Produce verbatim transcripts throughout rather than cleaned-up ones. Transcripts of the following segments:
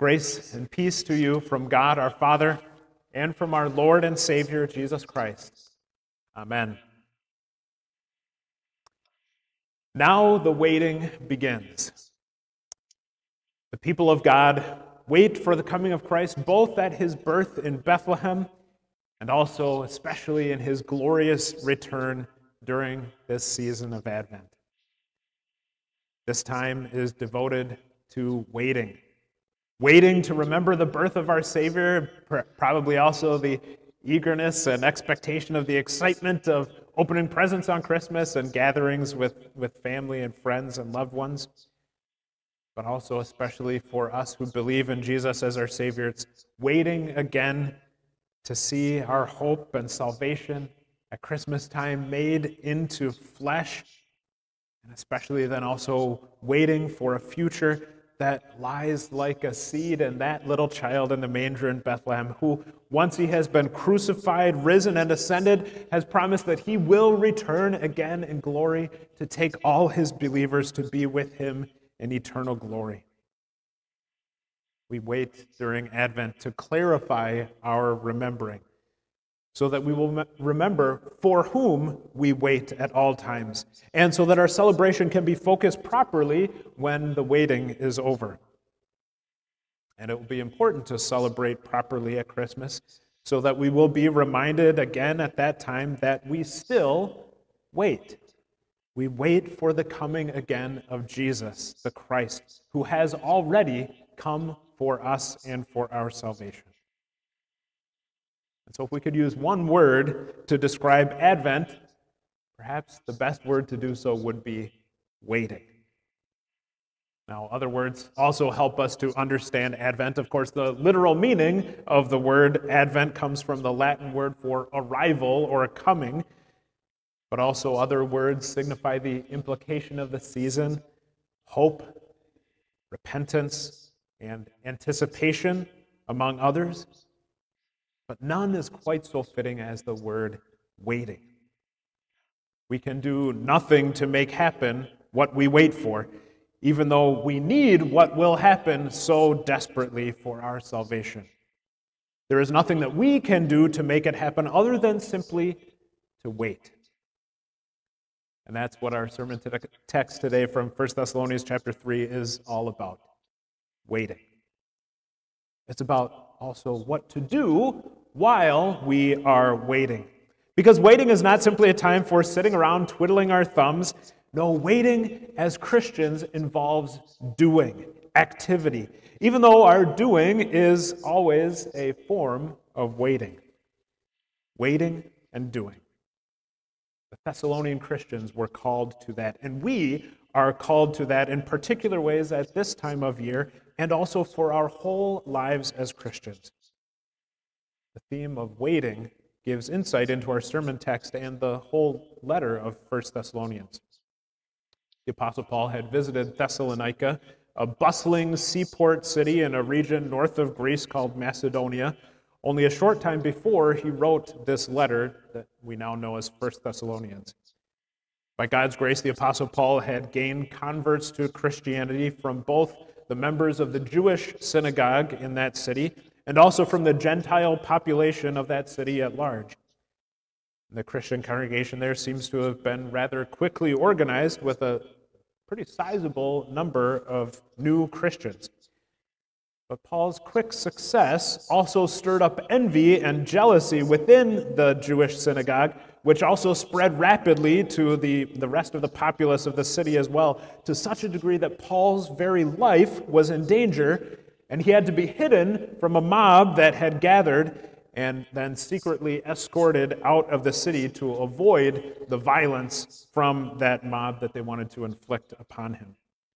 Grace and peace to you from God our Father and from our Lord and Savior Jesus Christ. Amen. Now the waiting begins. The people of God wait for the coming of Christ, both at his birth in Bethlehem and also especially in his glorious return during this season of Advent. This time is devoted to waiting. Waiting to remember the birth of our Savior, probably also the eagerness and expectation of the excitement of opening presents on Christmas and gatherings with, with family and friends and loved ones. But also especially for us who believe in Jesus as our Savior, it's waiting again to see our hope and salvation at Christmas time made into flesh, and especially then also waiting for a future that lies like a seed in that little child in the manger in Bethlehem, who, once he has been crucified, risen, and ascended, has promised that he will return again in glory to take all his believers to be with him in eternal glory. We wait during Advent to clarify our remembering, so that we will remember for whom we wait at all times, and so that our celebration can be focused properly when the waiting is over. And it will be important to celebrate properly at Christmas, so that we will be reminded again at that time that we still wait. We wait for the coming again of Jesus, the Christ, who has already come for us and for our salvation. And so if we could use one word to describe Advent, perhaps the best word to do so would be waiting. Now, other words also help us to understand Advent. Of course, the literal meaning of the word Advent comes from the Latin word for arrival or a coming, but also other words signify the implication of the season: hope, repentance, and anticipation, among others. But none is quite so fitting as the word waiting. We can do nothing to make happen what we wait for, even though we need what will happen so desperately for our salvation. There is nothing that we can do to make it happen other than simply to wait. And that's what our sermon text today from First Thessalonians chapter three is all about: waiting. It's about also what to do while we are waiting. Because waiting is not simply a time for sitting around twiddling our thumbs. No, waiting as Christians involves doing, activity, even though our doing is always a form of waiting. Waiting and doing. The Thessalonian Christians were called to that, and we are called to that in particular ways at this time of year, and also for our whole lives as Christians. The theme of waiting gives insight into our sermon text and the whole letter of First Thessalonians. The Apostle Paul had visited Thessalonica, a bustling seaport city in a region north of Greece called Macedonia, only a short time before he wrote this letter that we now know as First Thessalonians. By God's grace, the Apostle Paul had gained converts to Christianity from both the members of the Jewish synagogue in that city and also from the Gentile population of that city at large. The Christian congregation there seems to have been rather quickly organized with a pretty sizable number of new Christians. But Paul's quick success also stirred up envy and jealousy within the Jewish synagogue, which also spread rapidly to the, the rest of the populace of the city as well, to such a degree that Paul's very life was in danger, and he had to be hidden from a mob that had gathered and then secretly escorted out of the city to avoid the violence from that mob that they wanted to inflict upon him.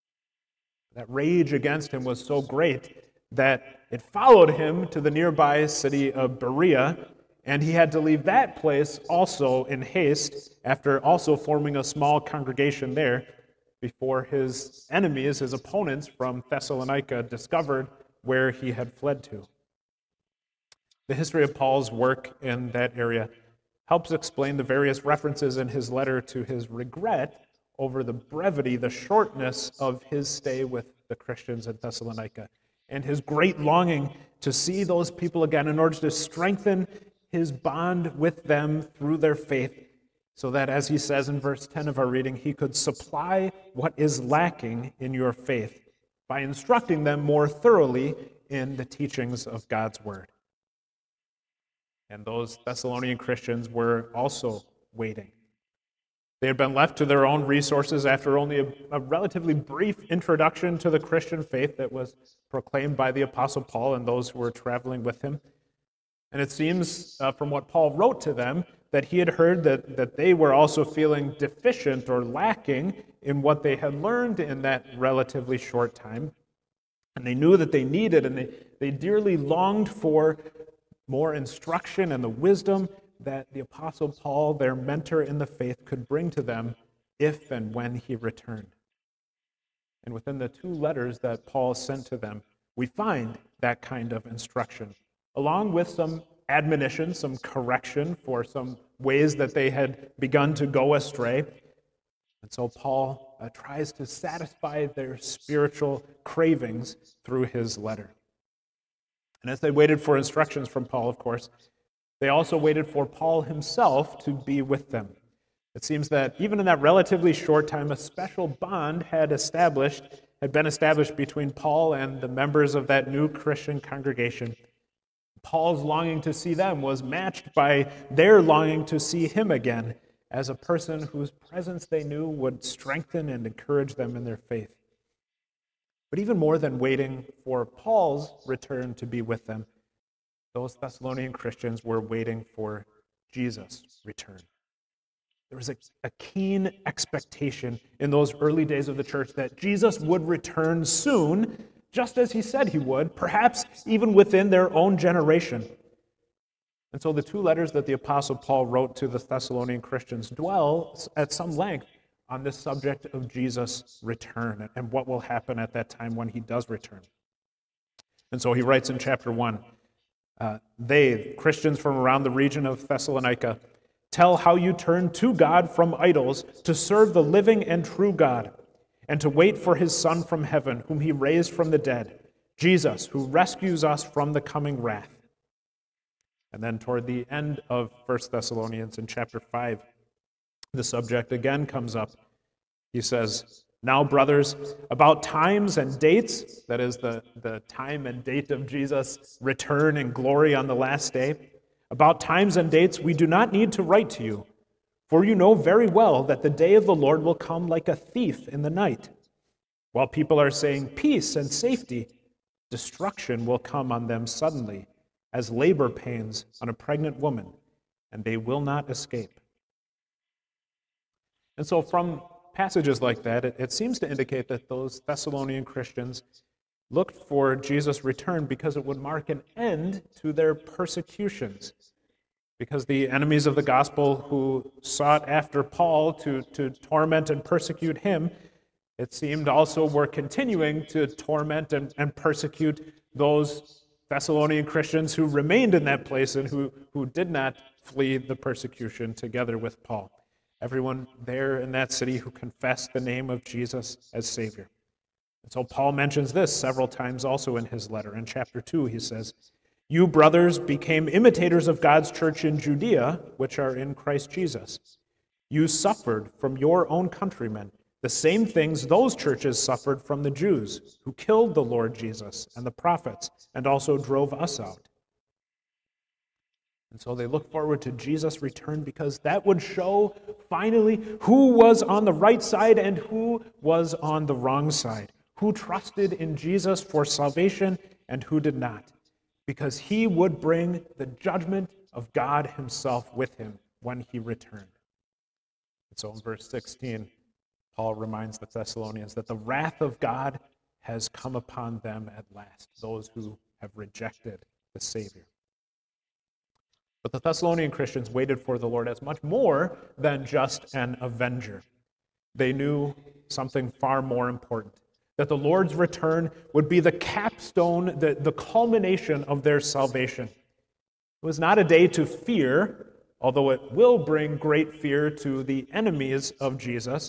That rage against him was so great that it followed him to the nearby city of Berea, and he had to leave that place also in haste after also forming a small congregation there before his enemies, his opponents from Thessalonica, discovered where he had fled to. The history of Paul's work in that area helps explain the various references in his letter to his regret over the brevity, the shortness of his stay with the Christians in Thessalonica. and his great longing to see those people again in order to strengthen his bond with them through their faith, so that, as he says in verse ten of our reading, he could supply what is lacking in your faith by instructing them more thoroughly in the teachings of God's word. And those Thessalonian Christians were also waiting. They had been left to their own resources after only a, a relatively brief introduction to the Christian faith that was proclaimed by the Apostle Paul and those who were traveling with him. And it seems uh, from what Paul wrote to them that he had heard that, that they were also feeling deficient or lacking in what they had learned in that relatively short time. And they knew that they needed and they, they dearly longed for more instruction and the wisdom that the Apostle Paul, their mentor in the faith, could bring to them if and when he returned. And within the two letters that Paul sent to them, we find that kind of instruction, along with some admonition, some correction for some ways that they had begun to go astray. And so Paul uh, tries to satisfy their spiritual cravings through his letter. And as they waited for instructions from Paul, of course, they also waited for Paul himself to be with them. It seems that even in that relatively short time, a special bond had established, had been established between Paul and the members of that new Christian congregation. Paul's longing to see them was matched by their longing to see him again as a person whose presence they knew would strengthen and encourage them in their faith. But even more than waiting for Paul's return to be with them, those Thessalonian Christians were waiting for Jesus' return. There was a, a keen expectation in those early days of the church that Jesus would return soon, just as he said he would, perhaps even within their own generation. And so the two letters that the Apostle Paul wrote to the Thessalonian Christians dwell at some length on this subject of Jesus' return and what will happen at that time when he does return. And so he writes in chapter one, uh, they, Christians from around the region of Thessalonica, tell how you turned to God from idols to serve the living and true God, and to wait for his Son from heaven, whom he raised from the dead, Jesus, who rescues us from the coming wrath. And then toward the end of First Thessalonians in chapter five, the subject again comes up. He says, now, brothers, about times and dates, that is the, the time and date of Jesus' return in glory on the last day, about times and dates we do not need to write to you, for you know very well that the day of the Lord will come like a thief in the night. While people are saying peace and safety, destruction will come on them suddenly, as labor pains on a pregnant woman, and they will not escape. And so from passages like that, it, it seems to indicate that those Thessalonian Christians looked for Jesus' return because it would mark an end to their persecutions. Because the enemies of the gospel who sought after Paul to, to torment and persecute him, it seemed also were continuing to torment and, and persecute those Thessalonian Christians who remained in that place and who, who did not flee the persecution together with Paul. Everyone there in that city who confessed the name of Jesus as Savior. And so Paul mentions this several times also in his letter. In chapter two, he says, you brothers became imitators of God's church in Judea, which are in Christ Jesus. You suffered from your own countrymen the same things those churches suffered from the Jews, who killed the Lord Jesus and the prophets, and also drove us out. And so they look forward to Jesus' return because that would show finally who was on the right side and who was on the wrong side, who trusted in Jesus for salvation and who did not, because he would bring the judgment of God himself with him when he returned. And so in verse sixteen, Paul reminds the Thessalonians that the wrath of God has come upon them at last, those who have rejected the Savior. But the Thessalonian Christians waited for the Lord as much more than just an avenger. They knew something far more important, that the Lord's return would be the capstone, the, the culmination of their salvation. It was not a day to fear, although it will bring great fear to the enemies of Jesus,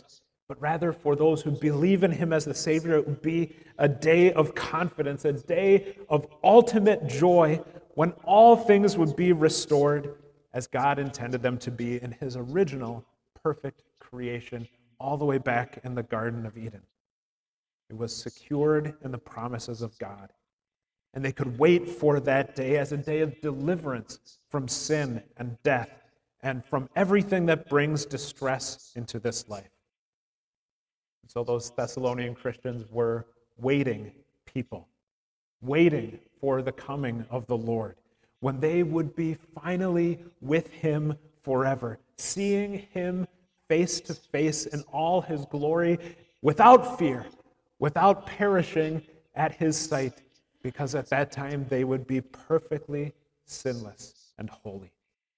but rather for those who believe in him as the Savior, it would be a day of confidence, a day of ultimate joy when all things would be restored as God intended them to be in his original perfect creation all the way back in the Garden of Eden. It was secured in the promises of God. And they could wait for that day as a day of deliverance from sin and death and from everything that brings distress into this life. And so those Thessalonian Christians were waiting people, waiting for the coming of the Lord, when they would be finally with him forever, seeing him face to face in all his glory, without fear, without perishing at his sight, because at that time they would be perfectly sinless and holy.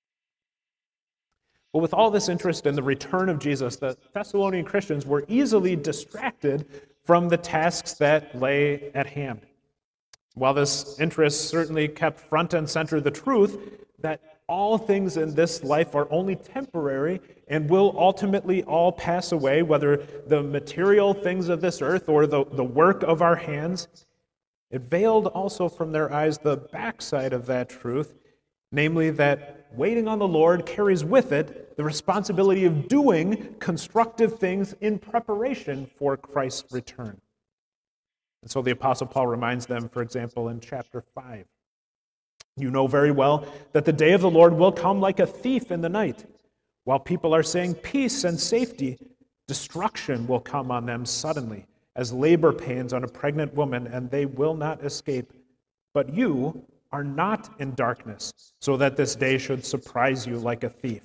But with all this interest in the return of Jesus, the Thessalonian Christians were easily distracted from the tasks that lay at hand. While this interest certainly kept front and center the truth that all things in this life are only temporary and will ultimately all pass away, whether the material things of this earth or the, the work of our hands, it veiled also from their eyes the backside of that truth, namely that waiting on the Lord carries with it the responsibility of doing constructive things in preparation for Christ's return. And so the Apostle Paul reminds them, for example, in chapter five, you know very well that the day of the Lord will come like a thief in the night. While people are saying peace and safety, destruction will come on them suddenly, as labor pains on a pregnant woman, and they will not escape. But you are not in darkness, so that this day should surprise you like a thief.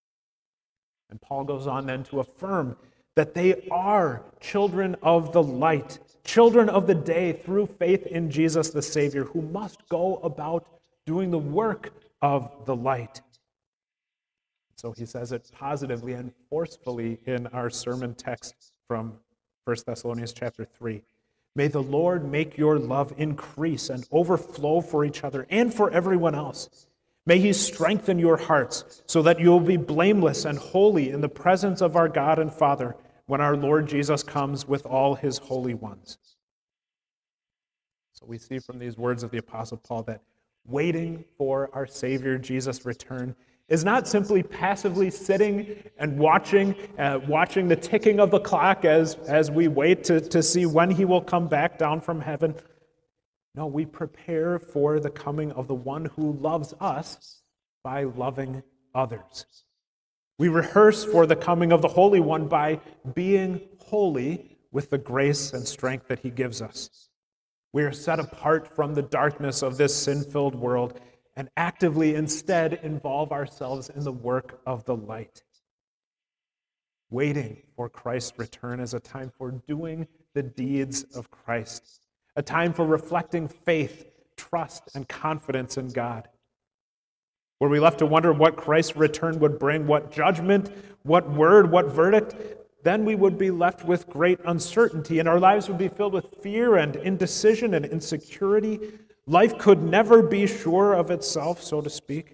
And Paul goes on then to affirm that they are children of the light, children of the day through faith in Jesus the Savior, who must go about doing the work of the light. So he says it positively and forcefully in our sermon text from First Thessalonians chapter three. May the Lord make your love increase and overflow for each other and for everyone else. May he strengthen your hearts so that you will be blameless and holy in the presence of our God and Father when our Lord Jesus comes with all his holy ones. So we see from these words of the Apostle Paul that waiting for our Savior Jesus' return is not simply passively sitting and watching, uh, watching the ticking of the clock as, as we wait to, to see when he will come back down from heaven. No, we prepare for the coming of the one who loves us by loving others. We rehearse for the coming of the Holy One by being holy with the grace and strength that he gives us. We are set apart from the darkness of this sin-filled world and actively instead involve ourselves in the work of the light. Waiting for Christ's return is a time for doing the deeds of Christ, a time for reflecting faith, trust, and confidence in God. Were we left to wonder what Christ's return would bring, what judgment, what word, what verdict, then we would be left with great uncertainty, and our lives would be filled with fear and indecision and insecurity. Life could never be sure of itself, so to speak.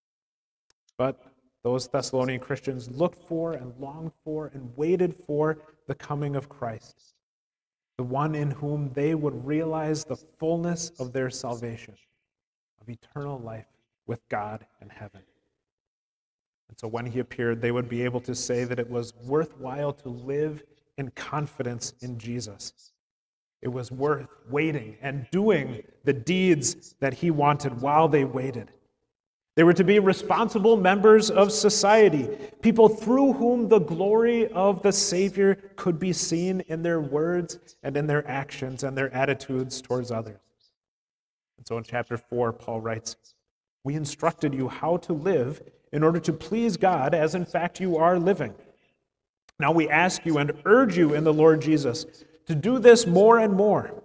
But those Thessalonian Christians looked for and longed for and waited for the coming of Christ, the one in whom they would realize the fullness of their salvation, of eternal life with God in heaven. And so when he appeared, they would be able to say that it was worthwhile to live in confidence in Jesus. It was worth waiting and doing the deeds that he wanted while they waited. They were to be responsible members of society, people through whom the glory of the Savior could be seen in their words and in their actions and their attitudes towards others. And so in chapter four, Paul writes, "We instructed you how to live in order to please God, as in fact you are living. Now we ask you and urge you in the Lord Jesus to do this more and more."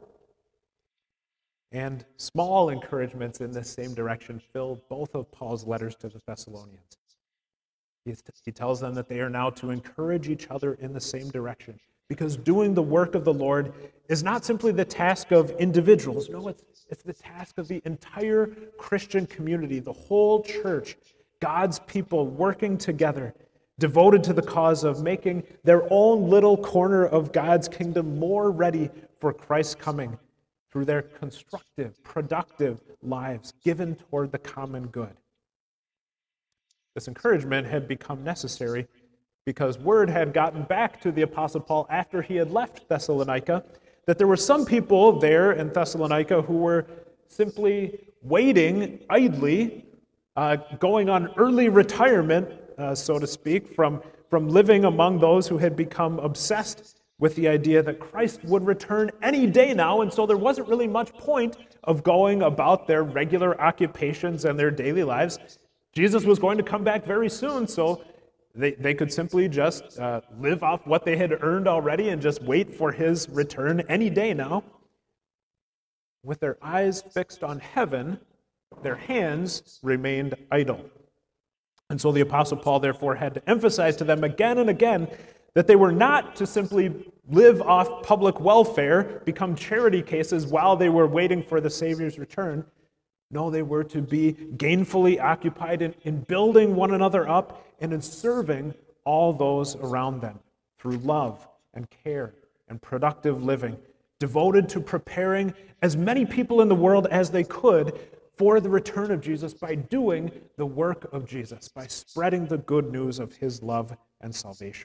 And small encouragements in this same direction fill both of Paul's letters to the Thessalonians. He tells them that they are now to encourage each other in the same direction, because doing the work of the Lord is not simply the task of individuals. No, it's, it's the task of the entire Christian community, the whole church, God's people working together, devoted to the cause of making their own little corner of God's kingdom more ready for Christ's coming through their constructive, productive lives given toward the common good. This encouragement had become necessary because word had gotten back to the Apostle Paul after he had left Thessalonica that there were some people there in Thessalonica who were simply waiting idly, uh, going on early retirement, uh, so to speak, from, from living among those who had become obsessed with the idea that Christ would return any day now, and so there wasn't really much point of going about their regular occupations and their daily lives. Jesus was going to come back very soon, so they, they could simply just uh, live off what they had earned already and just wait for his return any day now. With their eyes fixed on heaven, their hands remained idle. And so the Apostle Paul therefore had to emphasize to them again and again that they were not to simply live off public welfare, become charity cases while they were waiting for the Savior's return. No, they were to be gainfully occupied in, in building one another up and in serving all those around them through love and care and productive living, devoted to preparing as many people in the world as they could for the return of Jesus by doing the work of Jesus, by spreading the good news of his love and salvation.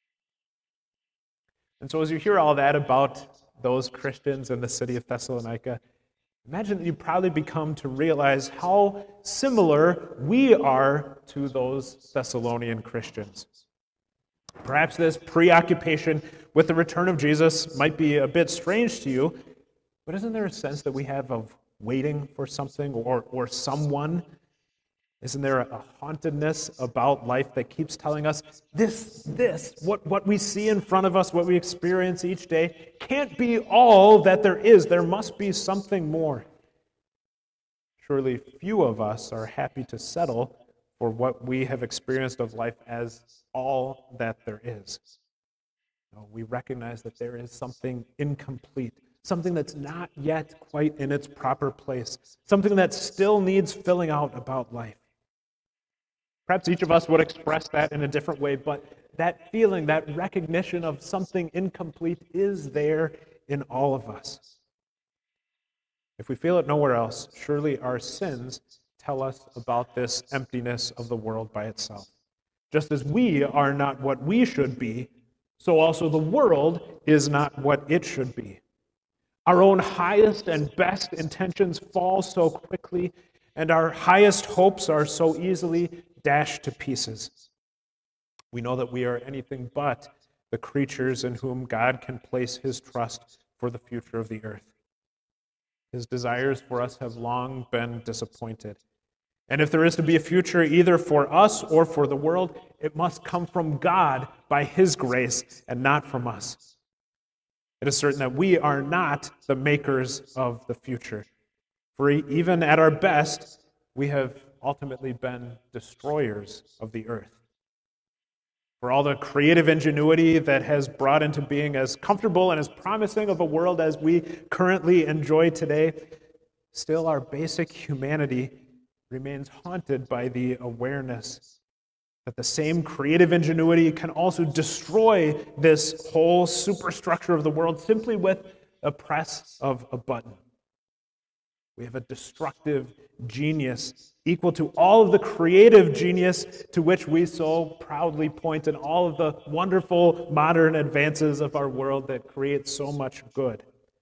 And so as you hear all that about those Christians in the city of Thessalonica, imagine that you probably become to realize how similar we are to those Thessalonian Christians. Perhaps this preoccupation with the return of Jesus might be a bit strange to you, but isn't there a sense that we have of waiting for something or, or someone? Isn't there a hauntedness about life that keeps telling us this, this, what, what we see in front of us, what we experience each day, can't be all that there is. There must be something more. Surely few of us are happy to settle for what we have experienced of life as all that there is. No, we recognize that there is something incomplete, something that's not yet quite in its proper place, something that still needs filling out about life. Perhaps each of us would express that in a different way, but that feeling, that recognition of something incomplete is there in all of us. If we feel it nowhere else, surely our sins tell us about this emptiness of the world by itself. Just as we are not what we should be, so also the world is not what it should be. Our own highest and best intentions fall so quickly, and our highest hopes are so easily dashed to pieces. We know that we are anything but the creatures in whom God can place his trust for the future of the earth. His desires for us have long been disappointed. And if there is to be a future either for us or for the world, it must come from God by his grace and not from us. It is certain that we are not the makers of the future. For even at our best, we have ultimately been destroyers of the earth. For all the creative ingenuity that has brought into being as comfortable and as promising of a world as we currently enjoy today, still our basic humanity remains haunted by the awareness that the same creative ingenuity can also destroy this whole superstructure of the world simply with a press of a button. We have a destructive genius equal to all of the creative genius to which we so proudly point in all of the wonderful modern advances of our world that create so much good.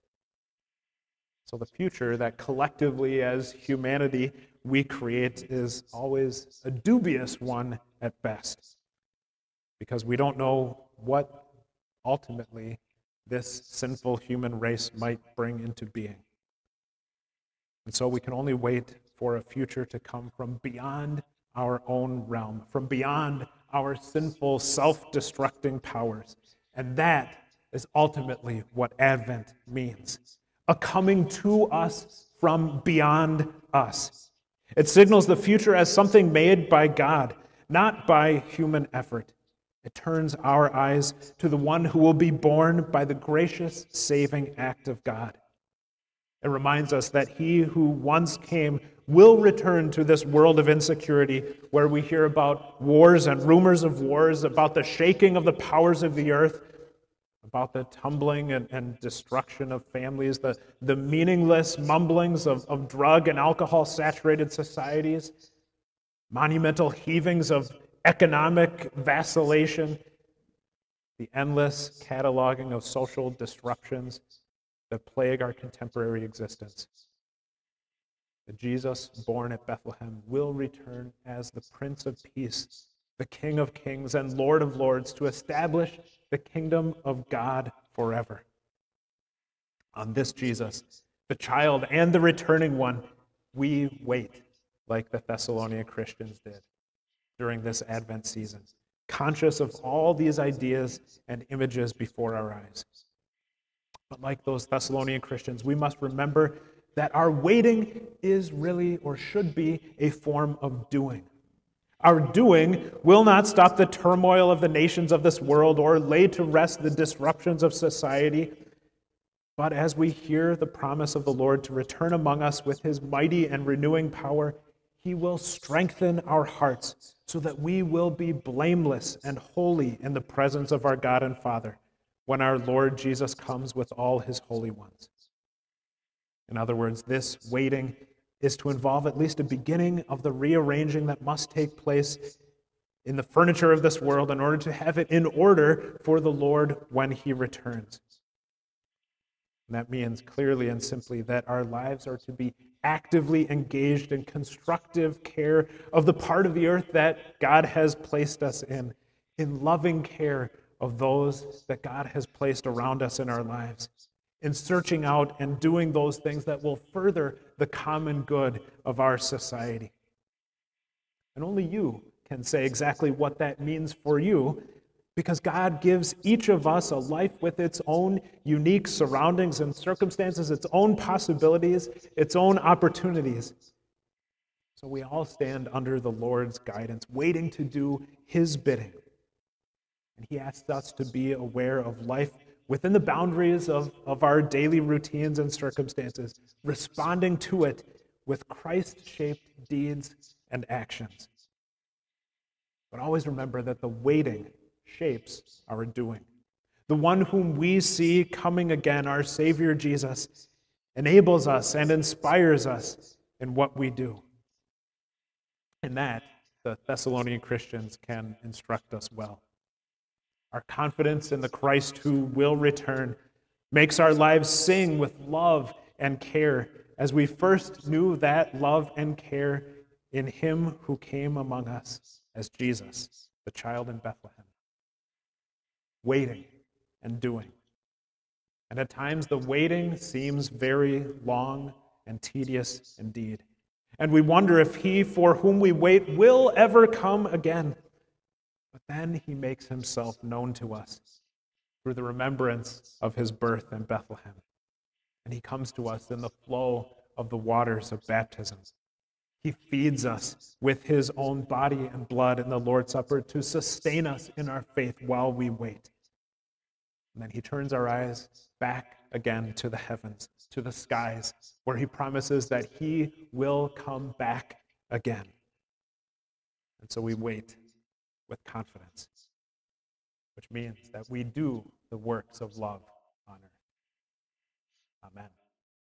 So the future that collectively as humanity we create is always a dubious one at best, because we don't know what ultimately this sinful human race might bring into being. And so we can only wait for a future to come from beyond our own realm, from beyond our sinful, self-destructing powers. And that is ultimately what Advent means, a coming to us from beyond us. It signals the future as something made by God, not by human effort. It turns our eyes to the one who will be born by the gracious saving act of God. It reminds us that he who once came will return to this world of insecurity where we hear about wars and rumors of wars, about the shaking of the powers of the earth, about the tumbling and, and destruction of families, the, the meaningless mumblings of, of drug and alcohol-saturated societies, monumental heavings of economic vacillation, the endless cataloging of social disruptions that plague our contemporary existence. The Jesus born at Bethlehem will return as the Prince of Peace, the King of Kings and Lord of Lords, to establish the kingdom of God forever. On this Jesus, the child and the returning one, we wait like the Thessalonian Christians did during this Advent season, conscious of all these ideas and images before our eyes. But like those Thessalonian Christians, we must remember that our waiting is really, or should be, a form of doing. Our doing will not stop the turmoil of the nations of this world or lay to rest the disruptions of society. But as we hear the promise of the Lord to return among us with his mighty and renewing power, he will strengthen our hearts so that we will be blameless and holy in the presence of our God and Father when our Lord Jesus comes with all his holy ones. In other words, this waiting is to involve at least a beginning of the rearranging that must take place in the furniture of this world in order to have it in order for the Lord when he returns. And that means clearly and simply that our lives are to be actively engaged in constructive care of the part of the earth that God has placed us in, in loving care of those that God has placed around us in our lives, in searching out and doing those things that will further the common good of our society. And only you can say exactly what that means for you, because God gives each of us a life with its own unique surroundings and circumstances, its own possibilities, its own opportunities. So we all stand under the Lord's guidance, waiting to do his bidding. And he asks us to be aware of life within the boundaries of, of our daily routines and circumstances, responding to it with Christ-shaped deeds and actions. But always remember that the waiting shapes our doing. The one whom we see coming again, our Savior Jesus, enables us and inspires us in what we do. In that, the Thessalonian Christians can instruct us well. Our confidence in the Christ who will return makes our lives sing with love and care as we first knew that love and care in him who came among us as Jesus, the child in Bethlehem. Waiting and doing. And at times the waiting seems very long and tedious indeed. And we wonder if he for whom we wait will ever come again. But then he makes himself known to us through the remembrance of his birth in Bethlehem. And he comes to us in the flow of the waters of baptism. He feeds us with his own body and blood in the Lord's Supper to sustain us in our faith while we wait. And then he turns our eyes back again to the heavens, to the skies, where he promises that he will come back again. And so we wait with confidence, which means that we do the works of love on earth. Amen.